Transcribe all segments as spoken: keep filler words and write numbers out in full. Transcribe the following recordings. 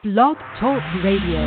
Blog Talk Radio.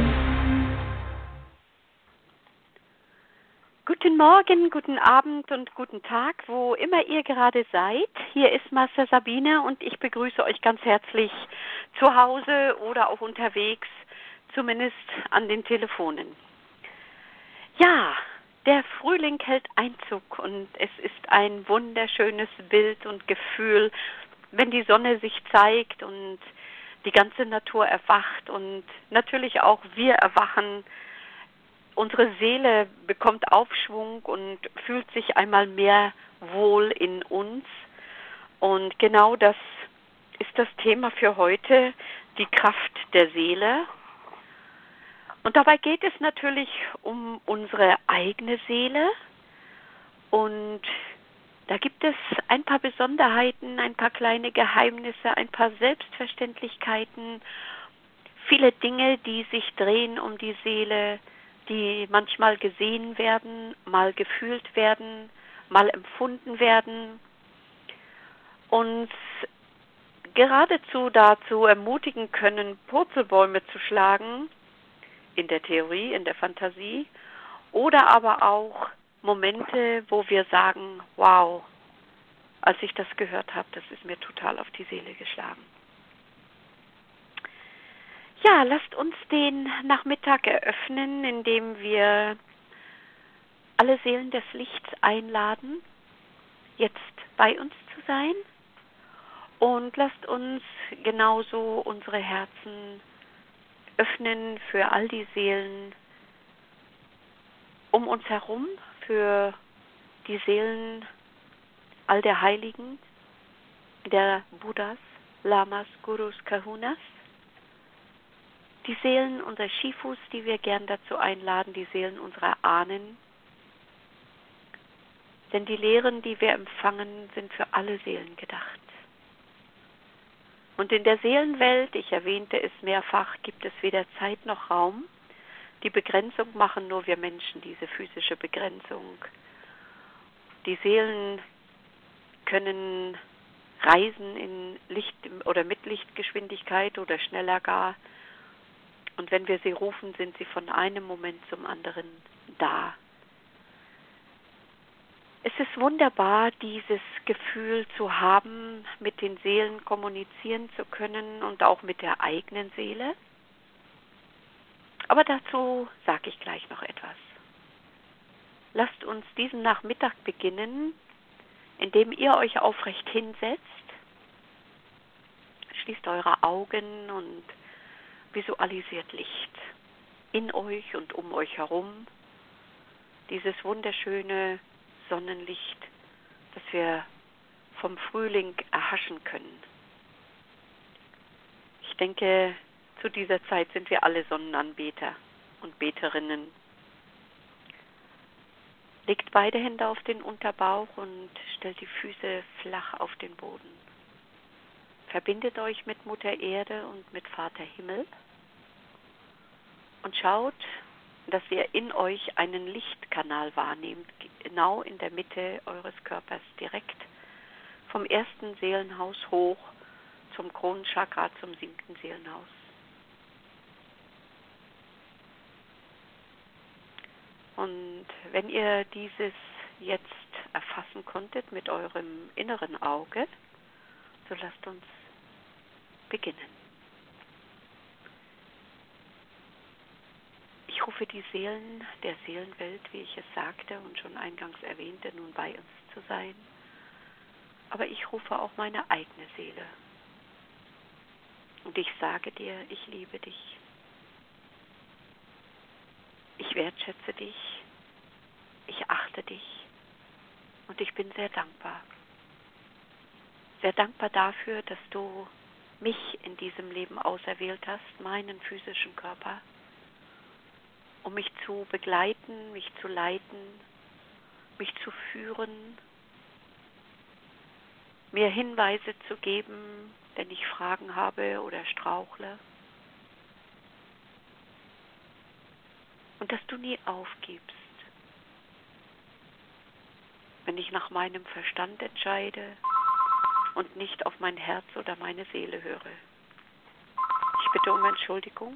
Guten Morgen, guten Abend und guten Tag, wo immer ihr gerade seid. Hier ist Master Sabine und ich begrüße euch ganz herzlich zu Hause oder auch unterwegs, zumindest an den Telefonen. Ja, der Frühling hält Einzug und es ist ein wunderschönes Bild und Gefühl, wenn die Sonne sich zeigt und die ganze Natur erwacht und natürlich auch wir erwachen. Unsere Seele bekommt Aufschwung und fühlt sich einmal mehr wohl in uns. Und genau das ist das Thema für heute, die Kraft der Seele. Und dabei geht es natürlich um unsere eigene Seele. Und da gibt es ein paar Besonderheiten, ein paar kleine Geheimnisse, ein paar Selbstverständlichkeiten, viele Dinge, die sich drehen um die Seele, die manchmal gesehen werden, mal gefühlt werden, mal empfunden werden, uns geradezu dazu ermutigen können, Purzelbäume zu schlagen, in der Theorie, in der Fantasie, oder aber auch Momente, wo wir sagen, wow, als ich das gehört habe, das ist mir total auf die Seele geschlagen. Ja, lasst uns den Nachmittag eröffnen, indem wir alle Seelen des Lichts einladen, jetzt bei uns zu sein. Und lasst uns genauso unsere Herzen öffnen für all die Seelen um uns herum, für die Seelen all der Heiligen, der Buddhas, Lamas, Gurus, Kahunas. Die Seelen unserer Shifus, die wir gern dazu einladen, die Seelen unserer Ahnen. Denn die Lehren, die wir empfangen, sind für alle Seelen gedacht. Und in der Seelenwelt, ich erwähnte es mehrfach, gibt es weder Zeit noch Raum. Die Begrenzung machen nur wir Menschen, diese physische Begrenzung. Die Seelen können reisen in Licht- oder mit Lichtgeschwindigkeit oder schneller gar. Und wenn wir sie rufen, sind sie von einem Moment zum anderen da. Es ist wunderbar, dieses Gefühl zu haben, mit den Seelen kommunizieren zu können und auch mit der eigenen Seele. Aber dazu sage ich gleich noch etwas. Lasst uns diesen Nachmittag beginnen, indem ihr euch aufrecht hinsetzt, schließt eure Augen und visualisiert Licht in euch und um euch herum. Dieses wunderschöne Sonnenlicht, das wir vom Frühling erhaschen können. Ich denke, zu dieser Zeit sind wir alle Sonnenanbeter und Beterinnen. Legt beide Hände auf den Unterbauch und stellt die Füße flach auf den Boden. Verbindet euch mit Mutter Erde und mit Vater Himmel und schaut, dass ihr in euch einen Lichtkanal wahrnehmt, genau in der Mitte eures Körpers, direkt vom ersten Seelenhaus hoch zum Kronenchakra, zum siebten Seelenhaus. Und wenn ihr dieses jetzt erfassen konntet mit eurem inneren Auge, so lasst uns beginnen. Ich rufe die Seelen der Seelenwelt, wie ich es sagte und schon eingangs erwähnte, nun bei uns zu sein. Aber ich rufe auch meine eigene Seele. Und ich sage dir, ich liebe dich. Ich wertschätze dich. Ich achte dich. Und ich bin sehr dankbar. Sehr dankbar dafür, dass du mich in diesem Leben auserwählt hast, meinen physischen Körper, um mich zu begleiten, mich zu leiten, mich zu führen, mir Hinweise zu geben, wenn ich Fragen habe oder strauchle. Und dass du nie aufgibst, wenn ich nach meinem Verstand entscheide und nicht auf mein Herz oder meine Seele höre. bitte um Entschuldigung.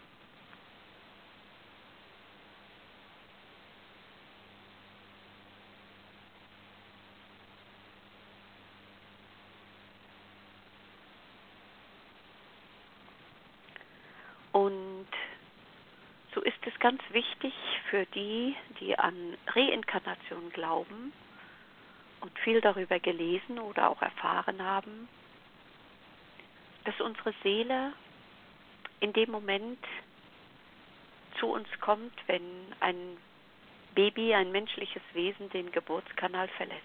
Und so ist es ganz wichtig für die, die an Reinkarnation glauben und viel darüber gelesen oder auch erfahren haben, dass unsere Seele in dem Moment zu uns kommt, wenn ein Baby, ein menschliches Wesen, den Geburtskanal verlässt.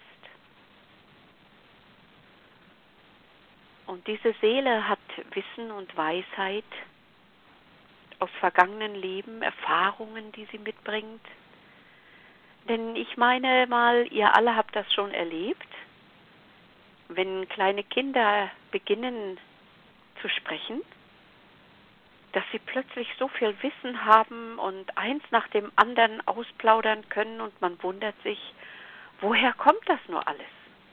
Und diese Seele hat Wissen und Weisheit aus vergangenen Leben, Erfahrungen, die sie mitbringt. Denn ich meine mal, ihr alle habt das schon erlebt, wenn kleine Kinder beginnen zu sprechen, dass sie plötzlich so viel Wissen haben und eins nach dem anderen ausplaudern können und man wundert sich, woher kommt das nur alles?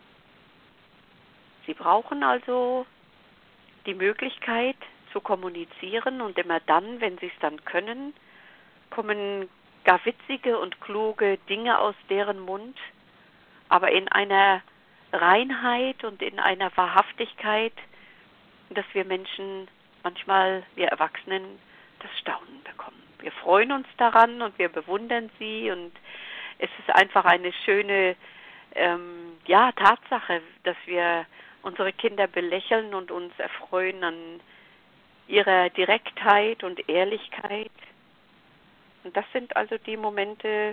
Sie brauchen also die Möglichkeit zu kommunizieren und immer dann, wenn sie es dann können, kommen gar witzige und kluge Dinge aus deren Mund, aber in einer Reinheit und in einer Wahrhaftigkeit, dass wir Menschen, manchmal wir Erwachsenen, das Staunen bekommen. Wir freuen uns daran und wir bewundern sie und es ist einfach eine schöne ähm, ja, Tatsache, dass wir unsere Kinder belächeln und uns erfreuen an ihrer Direktheit und Ehrlichkeit. Und das sind also die Momente,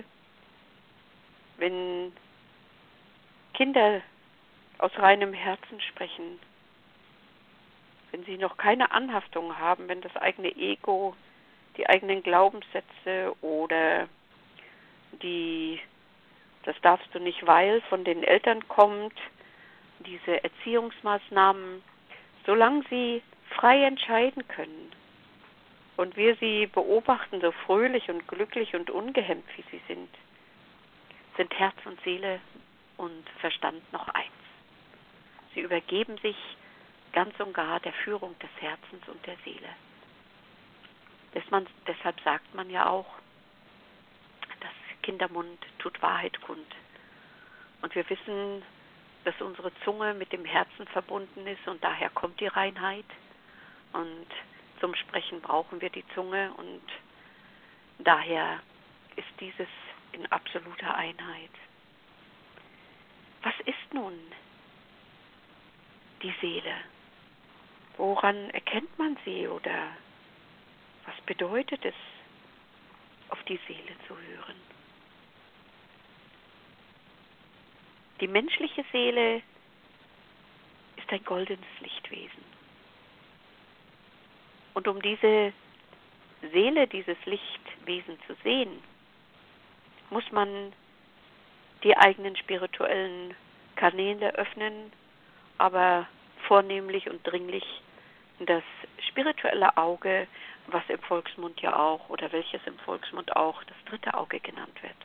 wenn Kinder aus reinem Herzen sprechen, wenn sie noch keine Anhaftung haben, wenn das eigene Ego, die eigenen Glaubenssätze oder die, das darfst du nicht, weil von den Eltern kommt, diese Erziehungsmaßnahmen, solange sie frei entscheiden können und wir sie beobachten, so fröhlich und glücklich und ungehemmt wie sie sind, sind Herz und Seele und Verstand noch eins. Sie übergeben sich ganz und gar der Führung des Herzens und der Seele. Dass man, deshalb sagt man ja auch, dass Kindermund tut Wahrheit kund. Und wir wissen, dass unsere Zunge mit dem Herzen verbunden ist und daher kommt die Reinheit. Und zum Sprechen brauchen wir die Zunge und daher ist dieses in absoluter Einheit. Was ist nun die Seele? Woran erkennt man sie oder was bedeutet es, auf die Seele zu hören? Die menschliche Seele ist ein goldenes Lichtwesen. Und um diese Seele, dieses Lichtwesen zu sehen, muss man die eigenen spirituellen Kanäle öffnen, aber vornehmlich und dringlich das spirituelle Auge, was im Volksmund ja auch, oder welches im Volksmund auch das dritte Auge genannt wird.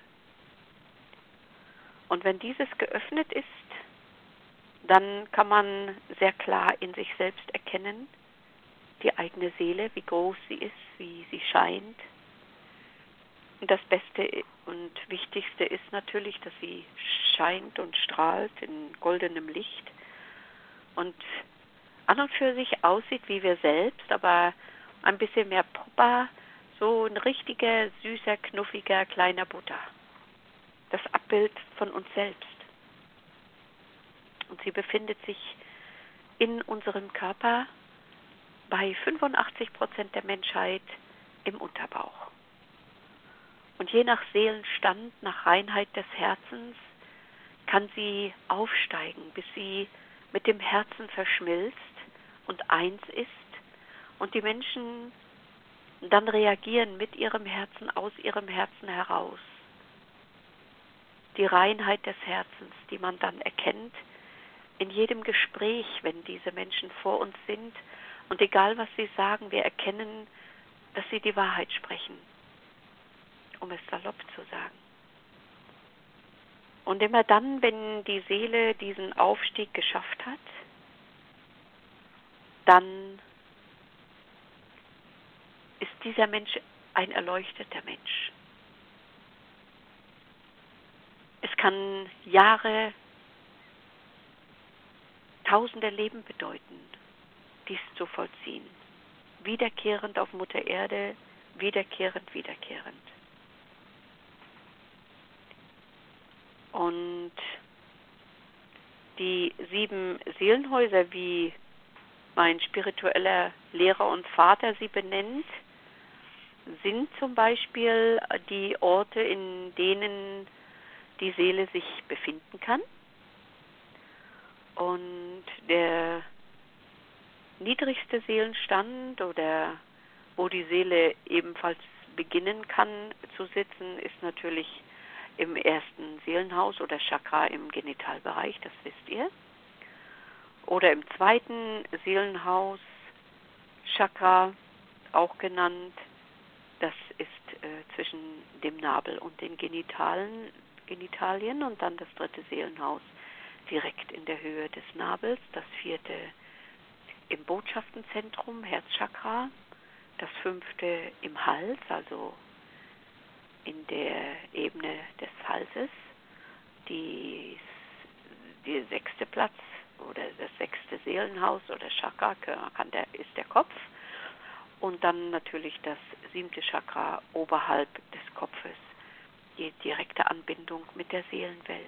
Und wenn dieses geöffnet ist, dann kann man sehr klar in sich selbst erkennen, die eigene Seele, wie groß sie ist, wie sie scheint. Und das Beste und Wichtigste ist natürlich, dass sie scheint und strahlt in goldenem Licht und an und für sich aussieht wie wir selbst, aber ein bisschen mehr Papa, so ein richtiger, süßer, knuffiger, kleiner Buddha. Das Abbild von uns selbst. Und sie befindet sich in unserem Körper bei fünfundachtzig Prozent der Menschheit im Unterbauch. Und je nach Seelenstand, nach Reinheit des Herzens, kann sie aufsteigen, bis sie mit dem Herzen verschmilzt und eins ist und die Menschen dann reagieren mit ihrem Herzen, aus ihrem Herzen heraus. Die Reinheit des Herzens, die man dann erkennt in jedem Gespräch, wenn diese Menschen vor uns sind. Und egal, was sie sagen, wir erkennen, dass sie die Wahrheit sprechen, um es salopp zu sagen. Und immer dann, wenn die Seele diesen Aufstieg geschafft hat, dann dieser Mensch ein erleuchteter Mensch. Es kann Jahre, tausende Leben bedeuten, dies zu vollziehen. Wiederkehrend auf Mutter Erde, wiederkehrend, wiederkehrend. Und die sieben Seelenhäuser, wie mein spiritueller Lehrer und Vater sie benennt, sind zum Beispiel die Orte, in denen die Seele sich befinden kann. Und der niedrigste Seelenstand oder wo die Seele ebenfalls beginnen kann zu sitzen, ist natürlich im ersten Seelenhaus oder Chakra im Genitalbereich, das wisst ihr. Oder im zweiten Seelenhaus, Chakra, auch genannt, das ist äh, zwischen dem Nabel und den Genitalen, Genitalien. Und dann das dritte Seelenhaus direkt in der Höhe des Nabels, das vierte im Botschaftenzentrum, Herzchakra, das fünfte im Hals, also in der Ebene des Halses, die, der sechste Platz oder das sechste Seelenhaus oder Chakra kann der, ist der Kopf, und dann natürlich das siebte Chakra oberhalb des Kopfes, die direkte Anbindung mit der Seelenwelt.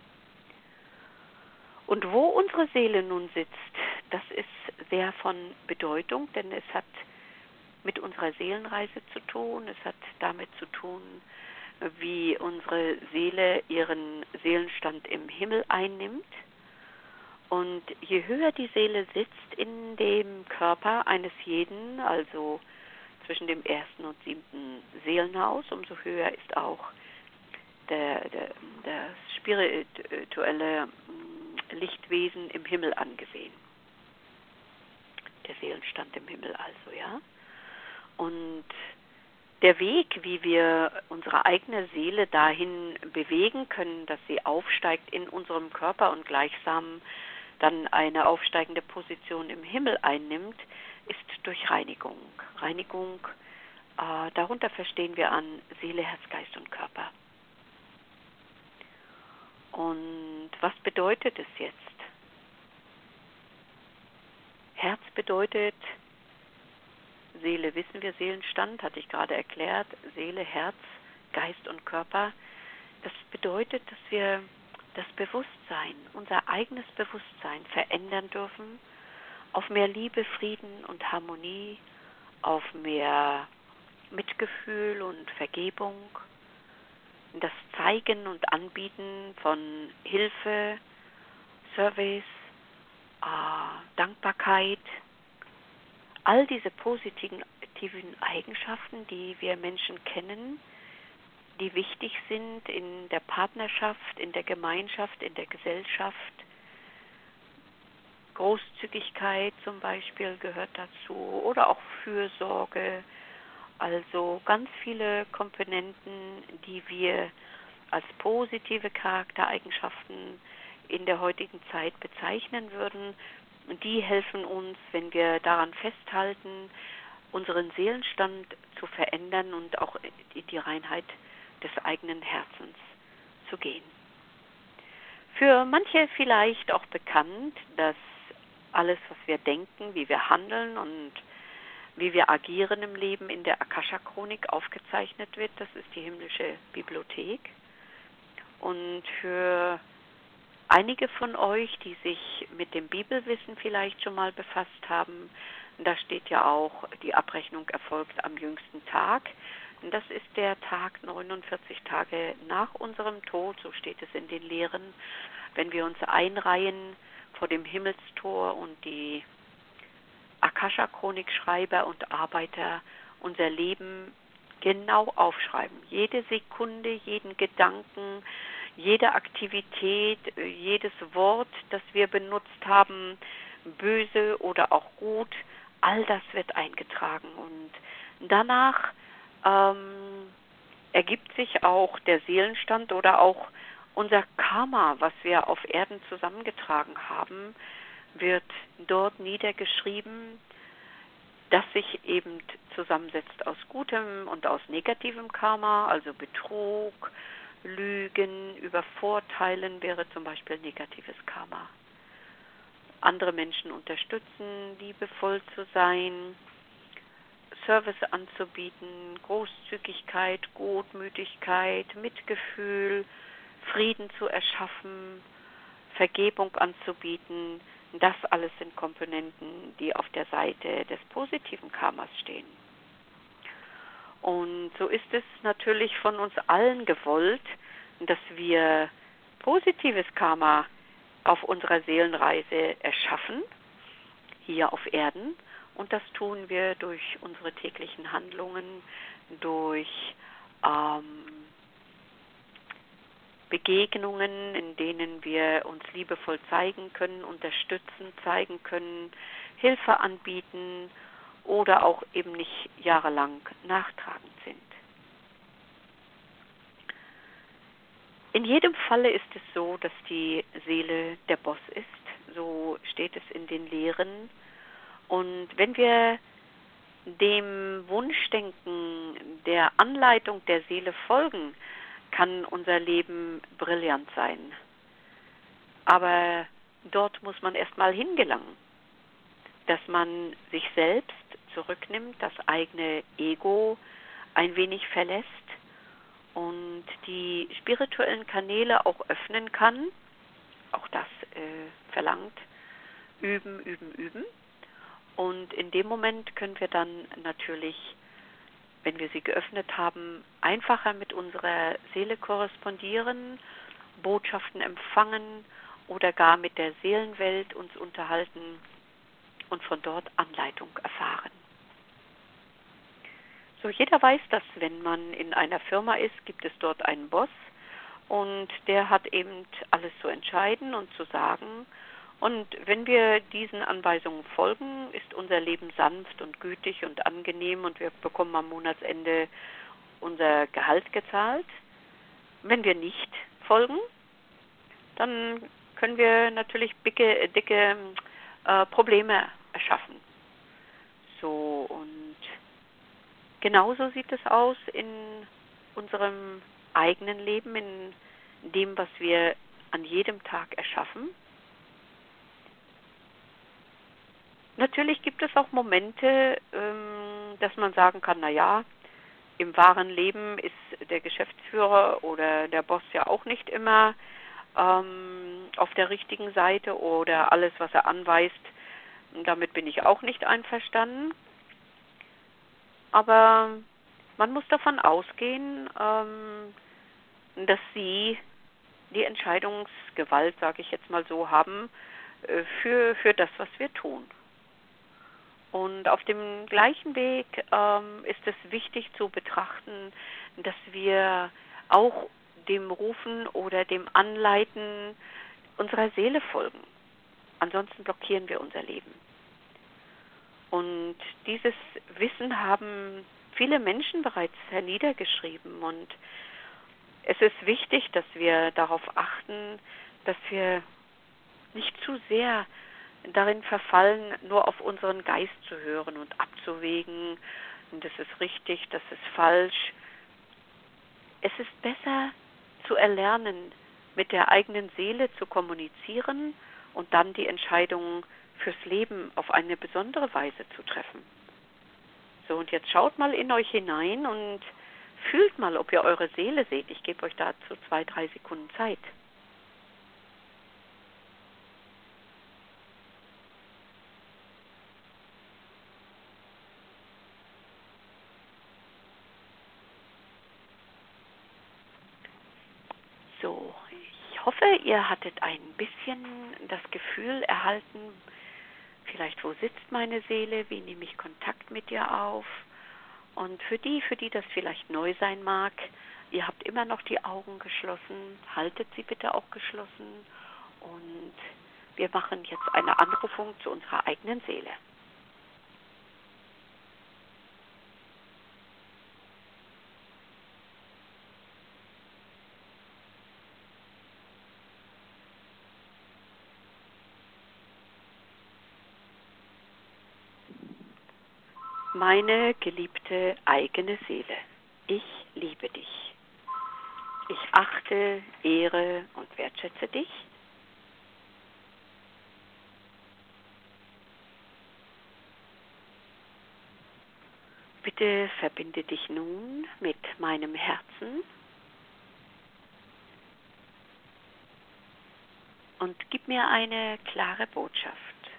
Und wo unsere Seele nun sitzt, das ist sehr von Bedeutung, denn es hat mit unserer Seelenreise zu tun, es hat damit zu tun, wie unsere Seele ihren Seelenstand im Himmel einnimmt. Und je höher die Seele sitzt in dem Körper eines jeden, also zwischen dem ersten und siebten Seelenhaus, umso höher ist auch der, der, das spirituelle Lichtwesen im Himmel angesehen. Der Seelenstand im Himmel also, ja. Und der Weg, wie wir unsere eigene Seele dahin bewegen können, dass sie aufsteigt in unserem Körper und gleichsam dann eine aufsteigende Position im Himmel einnimmt, ist durch Reinigung. Reinigung, äh, darunter verstehen wir an Seele, Herz, Geist und Körper. Und was bedeutet es jetzt? Herz bedeutet, Seele wissen wir, Seelenstand, hatte ich gerade erklärt, Seele, Herz, Geist und Körper. Das bedeutet, dass wir das Bewusstsein, unser eigenes Bewusstsein verändern dürfen auf mehr Liebe, Frieden und Harmonie, auf mehr Mitgefühl und Vergebung, das Zeigen und Anbieten von Hilfe, Service, äh, Dankbarkeit, all diese positiven Eigenschaften, die wir Menschen kennen, die wichtig sind in der Partnerschaft, in der Gemeinschaft, in der Gesellschaft. Großzügigkeit zum Beispiel gehört dazu oder auch Fürsorge. Also ganz viele Komponenten, die wir als positive Charaktereigenschaften in der heutigen Zeit bezeichnen würden. Und die helfen uns, wenn wir daran festhalten, unseren Seelenstand zu verändern und auch in die Reinheit des eigenen Herzens zu gehen. Für manche vielleicht auch bekannt, dass alles, was wir denken, wie wir handeln und wie wir agieren im Leben, in der Akasha-Chronik aufgezeichnet wird. Das ist die himmlische Bibliothek. Und für einige von euch, die sich mit dem Bibelwissen vielleicht schon mal befasst haben, da steht ja auch, die Abrechnung erfolgt am jüngsten Tag. Und das ist der Tag neunundvierzig Tage nach unserem Tod, so steht es in den Lehren, wenn wir uns einreihen vor dem Himmelstor und die Akasha-Chronikschreiber und Arbeiter unser Leben genau aufschreiben. Jede Sekunde, jeden Gedanken, jede Aktivität, jedes Wort, das wir benutzt haben, böse oder auch gut, all das wird eingetragen. Und danach ähm, ergibt sich auch der Seelenstand oder auch unser Karma, was wir auf Erden zusammengetragen haben, wird dort niedergeschrieben. das sich eben zusammensetzt aus gutem und aus negativem Karma, also Betrug, Lügen, Übervorteilen wäre zum Beispiel negatives Karma. Andere Menschen unterstützen, liebevoll zu sein, Service anzubieten, Großzügigkeit, Gutmütigkeit, Mitgefühl, Frieden zu erschaffen, Vergebung anzubieten. Das alles sind Komponenten, die auf der Seite des positiven Karmas stehen. Und so ist es natürlich von uns allen gewollt, dass wir positives Karma auf unserer Seelenreise erschaffen, hier auf Erden. Und das tun wir durch unsere täglichen Handlungen, durch ähm, Begegnungen, in denen wir uns liebevoll zeigen können, unterstützen, zeigen können, Hilfe anbieten oder auch eben nicht jahrelang nachtragend sind. In jedem Falle ist es so, dass die Seele der Boss ist. So steht es in den Lehren. Und wenn wir dem Wunschdenken der Anleitung der Seele folgen, kann unser Leben brillant sein. Aber dort muss man erstmal hingelangen, dass man sich selbst zurücknimmt, das eigene Ego ein wenig verlässt und die spirituellen Kanäle auch öffnen kann. Auch das äh, verlangt üben, üben, üben. Und in dem Moment können wir dann natürlich, wenn wir sie geöffnet haben, einfacher mit unserer Seele korrespondieren, Botschaften empfangen oder gar mit der Seelenwelt uns unterhalten und von dort Anleitung erfahren. So, jeder weiß, dass wenn man in einer Firma ist, gibt es dort einen Boss und der hat eben alles zu entscheiden und zu sagen. Und wenn wir diesen Anweisungen folgen, ist unser Leben sanft und gütig und angenehm und wir bekommen am Monatsende unser Gehalt gezahlt. Wenn wir nicht folgen, dann können wir natürlich dicke, dicke äh, Probleme erschaffen. So, und genauso sieht es aus in unserem eigenen Leben, in dem, was wir an jedem Tag erschaffen. Natürlich gibt es auch Momente, ähm, dass man sagen kann, na ja, im wahren Leben ist der Geschäftsführer oder der Boss ja auch nicht immer ähm, auf der richtigen Seite oder alles, was er anweist, damit bin ich auch nicht einverstanden. Aber man muss davon ausgehen, ähm, dass Sie die Entscheidungsgewalt, sage ich jetzt mal so, haben äh, für, für das, was wir tun. Und auf dem gleichen Weg ähm, ist es wichtig zu betrachten, dass wir auch dem Rufen oder dem Anleiten unserer Seele folgen. Ansonsten blockieren wir unser Leben. Und dieses Wissen haben viele Menschen bereits herniedergeschrieben. Und es ist wichtig, dass wir darauf achten, dass wir nicht zu sehr darin verfallen, nur auf unseren Geist zu hören und abzuwägen, das ist richtig, das ist falsch. Es ist besser zu erlernen, mit der eigenen Seele zu kommunizieren und dann die Entscheidungen fürs Leben auf eine besondere Weise zu treffen. So, und jetzt schaut mal in euch hinein und fühlt mal, ob ihr eure Seele seht. Ich gebe euch dazu zwei, drei Sekunden Zeit. So, ich hoffe, ihr hattet ein bisschen das Gefühl erhalten, vielleicht wo sitzt meine Seele, wie nehme ich Kontakt mit ihr auf. Und für die, für die das vielleicht neu sein mag, ihr habt immer noch die Augen geschlossen, haltet sie bitte auch geschlossen und wir machen jetzt eine Anrufung zu unserer eigenen Seele. Meine geliebte eigene Seele, ich liebe dich. Ich achte, ehre und wertschätze dich. Bitte verbinde dich nun mit meinem Herzen und gib mir eine klare Botschaft,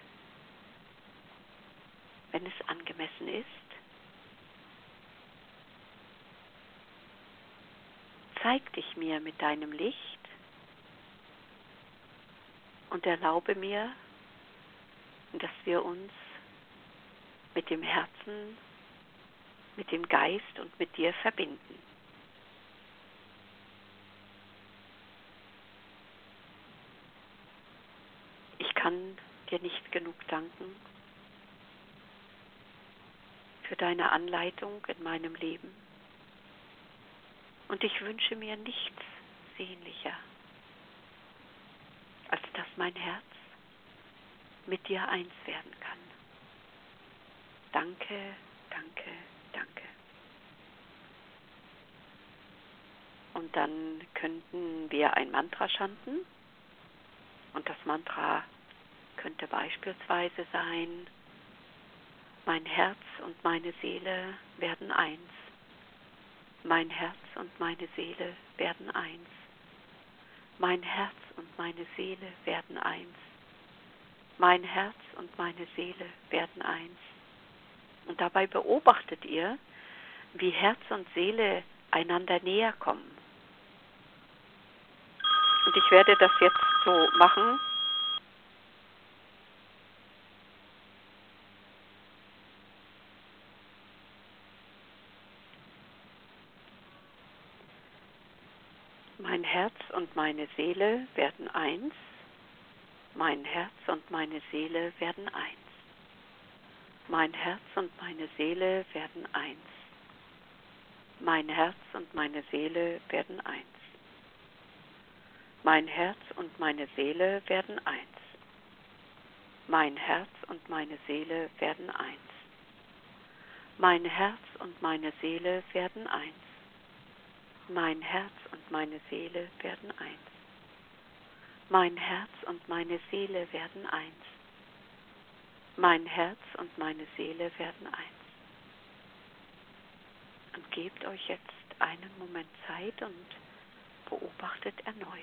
wenn es angemessen ist. Zeig dich mir mit deinem Licht und erlaube mir, dass wir uns mit dem Herzen, mit dem Geist und mit dir verbinden. Ich kann dir nicht genug danken für deine Anleitung in meinem Leben. Und ich wünsche mir nichts sehnlicher, als dass mein Herz mit dir eins werden kann. Danke, danke, danke. Und dann könnten wir ein Mantra chanten. Und das Mantra könnte beispielsweise sein: Mein Herz und meine Seele werden eins. Mein Herz und meine Seele werden eins. Mein Herz und meine Seele werden eins. Mein Herz und meine Seele werden eins. Und dabei beobachtet ihr, wie Herz und Seele einander näher kommen. Und ich werde das jetzt so machen. Mein Herz und meine Seele werden eins. Mein Herz und meine Seele werden eins. Mein Herz und meine Seele werden eins. Mein Herz und meine Seele werden eins. Mein Herz und meine Seele werden eins. Mein Herz und meine Seele werden eins. Mein Herz und meine Seele werden eins. Mein Herz und meine Seele werden eins. Mein Herz und meine Seele werden eins. Mein Herz und meine Seele werden eins. Und gebt euch jetzt einen Moment Zeit und beobachtet erneut.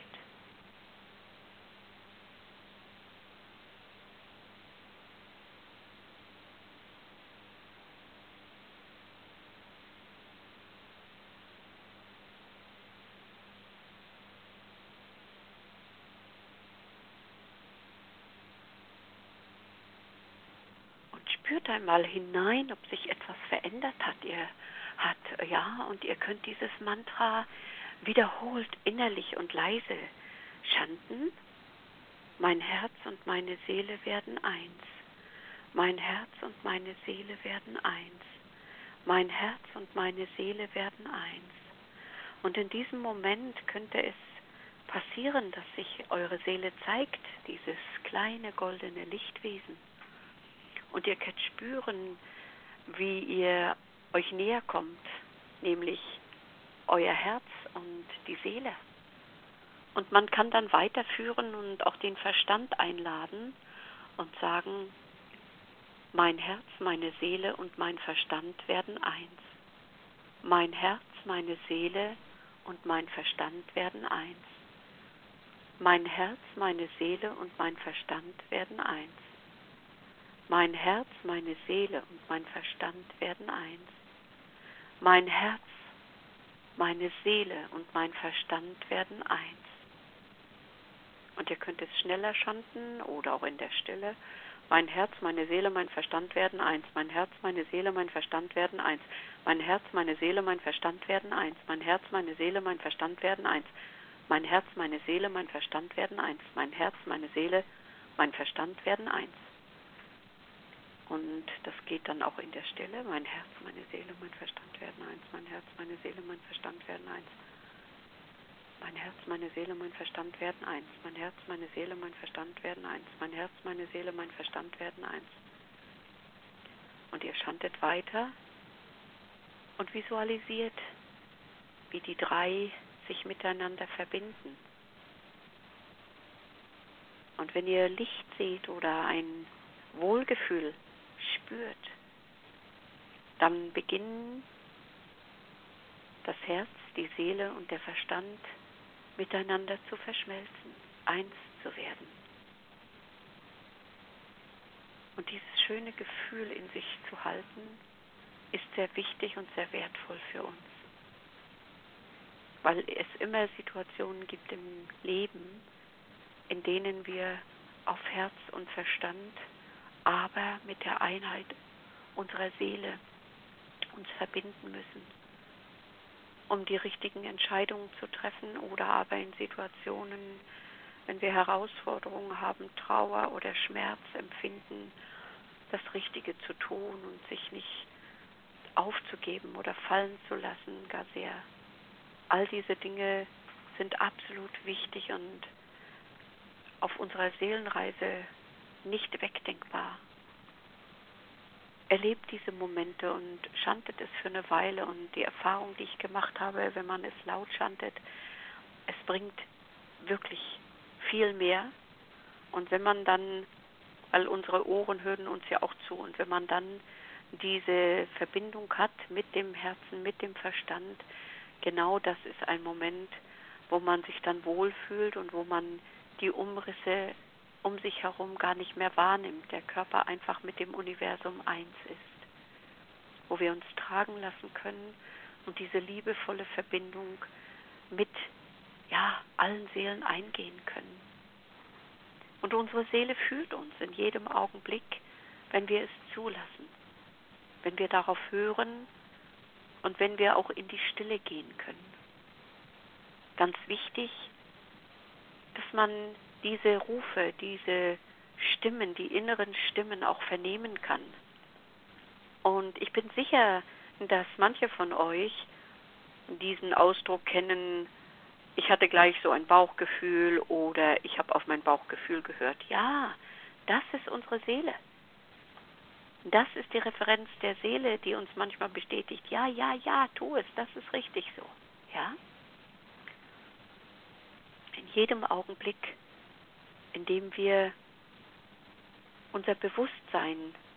Spürt einmal hinein, ob sich etwas verändert hat. Ihr hat, ja, und ihr könnt dieses Mantra wiederholt innerlich und leise chanten. Mein Herz und meine Seele werden eins. Mein Herz und meine Seele werden eins. Mein Herz und meine Seele werden eins. Und in diesem Moment könnte es passieren, dass sich eure Seele zeigt, dieses kleine goldene Lichtwesen. Und ihr könnt spüren, wie ihr euch näher kommt, nämlich euer Herz und die Seele. Und man kann dann weiterführen und auch den Verstand einladen und sagen: Mein Herz, meine Seele und mein Verstand werden eins. Mein Herz, meine Seele und mein Verstand werden eins. Mein Herz, meine Seele und mein Verstand werden eins. Mein Herz, meine Seele und mein Verstand werden eins. Mein Herz, meine Seele und mein Verstand werden eins. Und ihr könnt es schneller chanten oder auch in der Stille. Mein Herz, meine Seele, mein Verstand werden eins. Mein Herz, meine Seele, mein Verstand werden eins. Mein Herz, meine Seele, mein Verstand werden eins. Mein Herz, meine Seele, mein Verstand werden eins. Mein Herz, meine Seele, mein Verstand werden eins. Mein Herz, meine Seele, mein Verstand werden eins. Und das geht dann auch in der Stille. Mein Herz, meine Seele, mein Verstand werden eins. Mein Herz, meine Seele, mein Verstand werden eins. Mein Herz, meine Seele, mein Verstand werden eins. Mein Herz, meine Seele, mein Verstand werden eins. Mein Herz, meine Seele, mein Verstand werden eins. Und Und ihr schantet weiter und visualisiert, wie die drei sich miteinander verbinden. Und wenn ihr Licht seht oder ein Wohlgefühl spürt, dann beginnen das Herz, die Seele und der Verstand miteinander zu verschmelzen, eins zu werden. Und dieses schöne Gefühl in sich zu halten, ist sehr wichtig und sehr wertvoll für uns. Weil es immer Situationen gibt im Leben, in denen wir auf Herz und Verstand, aber mit der Einheit unserer Seele uns verbinden müssen, um die richtigen Entscheidungen zu treffen oder aber in Situationen, wenn wir Herausforderungen haben, Trauer oder Schmerz empfinden, das Richtige zu tun und sich nicht aufzugeben oder fallen zu lassen, gar sehr. All diese Dinge sind absolut wichtig und auf unserer Seelenreise nicht wegdenkbar. Erlebt diese Momente und chantet es für eine Weile. Und die Erfahrung, die ich gemacht habe, wenn man es laut chantet, es bringt wirklich viel mehr. Und wenn man dann, weil unsere Ohren hören uns ja auch zu, und wenn man dann diese Verbindung hat mit dem Herzen, mit dem Verstand, genau das ist ein Moment, wo man sich dann wohlfühlt und wo man die Umrisse um sich herum gar nicht mehr wahrnimmt, der Körper einfach mit dem Universum eins ist, wo wir uns tragen lassen können und diese liebevolle Verbindung mit ja, allen Seelen eingehen können. Und unsere Seele fühlt uns in jedem Augenblick, wenn wir es zulassen, wenn wir darauf hören und wenn wir auch in die Stille gehen können. Ganz wichtig, dass man diese Rufe, diese Stimmen, die inneren Stimmen auch vernehmen kann. Und ich bin sicher, dass manche von euch diesen Ausdruck kennen, ich hatte gleich so ein Bauchgefühl oder ich habe auf mein Bauchgefühl gehört. Ja, das ist unsere Seele. Das ist die Referenz der Seele, die uns manchmal bestätigt, ja, ja, ja, tu es, das ist richtig so. Ja? In jedem Augenblick, in dem wir unser Bewusstsein,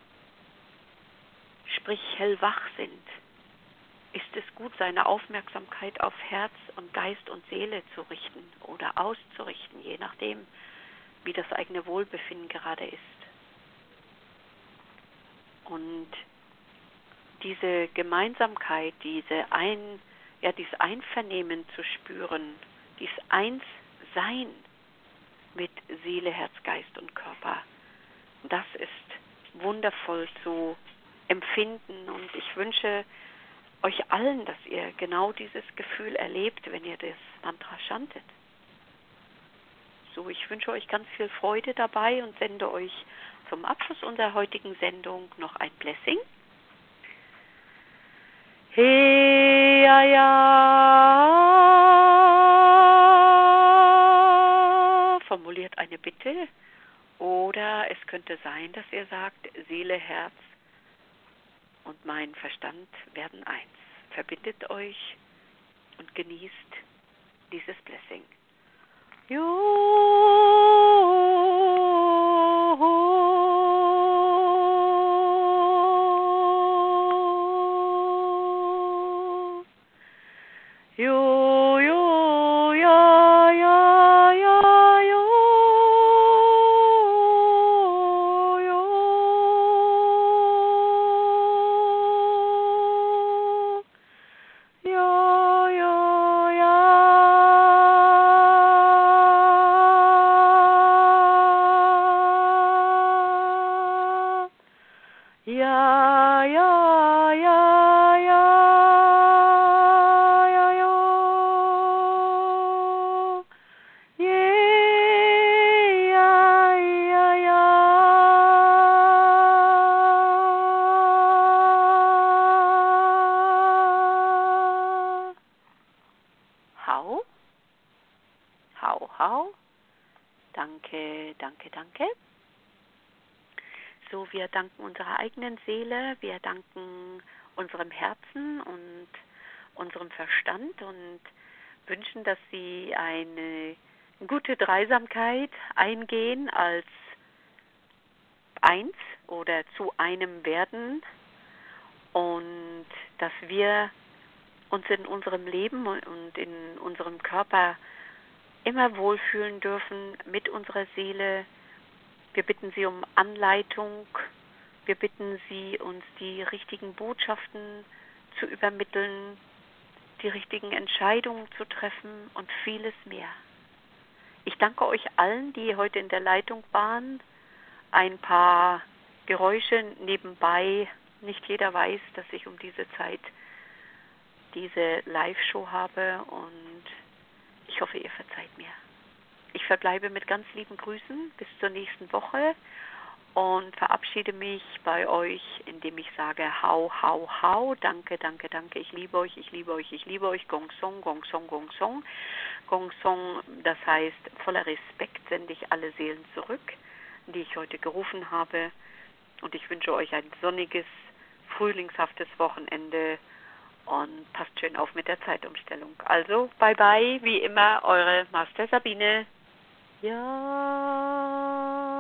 sprich hellwach sind, ist es gut, seine Aufmerksamkeit auf Herz und Geist und Seele zu richten oder auszurichten, je nachdem, wie das eigene Wohlbefinden gerade ist. Und diese Gemeinsamkeit, diese ein, ja, dieses Einvernehmen zu spüren, dieses Einssein mit Seele, Herz, Geist und Körper, das ist wundervoll zu empfinden. Und ich wünsche euch allen, dass ihr genau dieses Gefühl erlebt, wenn ihr das Mantra chantet. So, ich wünsche euch ganz viel Freude dabei und sende euch zum Abschluss unserer heutigen Sendung noch ein Blessing. He ya ya. Formuliert eine Bitte. Oder es könnte sein, dass ihr sagt, Seele, Herz und mein Verstand werden eins. Verbindet euch und genießt dieses Blessing. Jo. Jo, jo, ja, ja, ja, jo, jo, ja, ja, ja, ja, ja, ja, ja. Hau, hau, hau. Danke, danke, danke. so, wir danken unserer eigenen Seele, wir danken unserem Herzen und unserem Verstand und wünschen, dass Sie eine gute Dreisamkeit eingehen als eins oder zu einem werden und dass wir uns in unserem Leben und in unserem Körper immer wohlfühlen dürfen mit unserer Seele. Wir bitten Sie um Anleitung, wir bitten Sie, uns die richtigen Botschaften zu übermitteln, die richtigen Entscheidungen zu treffen und vieles mehr. Ich danke euch allen, die heute in der Leitung waren. Ein paar Geräusche nebenbei. Nicht jeder weiß, dass ich um diese Zeit diese Live-Show habe und ich hoffe, ihr verzeiht mir. Ich verbleibe mit ganz lieben Grüßen bis zur nächsten Woche und verabschiede mich bei euch, indem ich sage hau, hau, hau, danke, danke, danke, ich liebe euch, ich liebe euch, ich liebe euch, Gong Song, Gong Song, Gong Song. Gong Song, das heißt, voller Respekt sende ich alle Seelen zurück, die ich heute gerufen habe und ich wünsche euch ein sonniges, frühlingshaftes Wochenende und passt schön auf mit der Zeitumstellung. Also, bye bye, wie immer, eure Master Sabine. Ja.